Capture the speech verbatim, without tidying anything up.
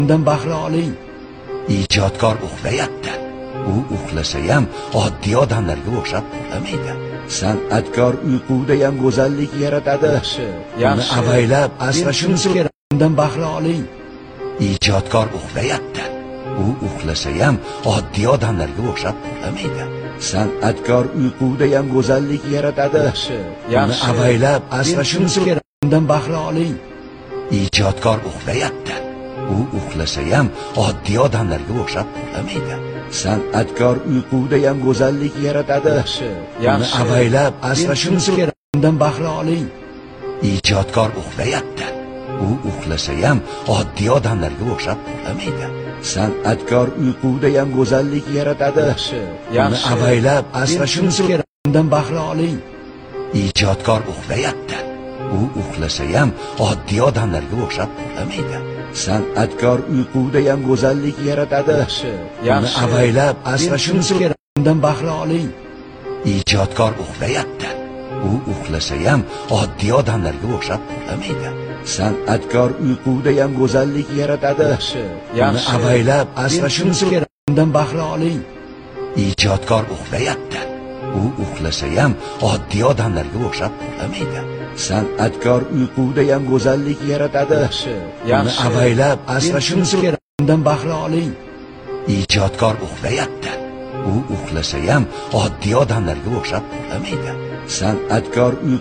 undan bahra oling. Ijodkor uxlayapti. U uxlasa ham oddiy odamlarga o'xshab uxlamaydi. San'atkor uyquda ham go'zallik yaratadi. Yaxshi, yaxshi. Uni avaylab asrashimiz kerak. Undan bahra oling. Ijodkor uxlayapti. U uxlasa ham oddiy odamlarga o'xshab uxlamaydi. San'atkor uyquda ham go'zallik yaratadi. Yaxshi, Uni yaxshi. avaylab asrashimiz kerak. Undan bahra oling. Ijodkor uxlayapti. U uxlasa ham oddiy odamlarga o'xshab uxlamaydi. San'atkor uyquda ham go'zallik yaratadi. Yaxshi, Uni yaxshi. avaylab asrashimiz kerak. Undan bahra oling. Ijodkor uxlayapti. U uxlasa ham oddiy odamlarga o'xshab uxlamaydi. San'atkor uyquda ham go'zallik yaratadi. Yaxshi, Uni yaxshi. avaylab asrashimiz kerak. Undan bahra oling. Ijodkor uxlayapti. U uxlasa ham oddiy odamlarga o'xshab uxlamaydi. San'atkor uyquda ham go'zallik yaratadi. Yaxshi, Uni yaxshi. avaylab asrashimiz kerak. Undan bahra oling. Ijodkor uxlayapti. U uxlasa ham oddiy odamlarga o'xshab uxlamaydi. San'atkor uyquda ham go'zallik yaratadi. Yaxshi, Uni yaxshi. avaylab asrashimiz kerak. Undan bahra oling. Ijodkor uxlayapti. U uxlasa ham oddiy odamlarga o'xshab uxlamaydi. San'atkor uyquda ham go'zallik yaratadi. Yaxshi, Uni yaxshi. avaylab asrashimiz kerak. Undan bahra oling. Ijodkor uxlayapti. U uxlasa ham oddiy odamlarga o'xshab uxlamaydi. San'atkor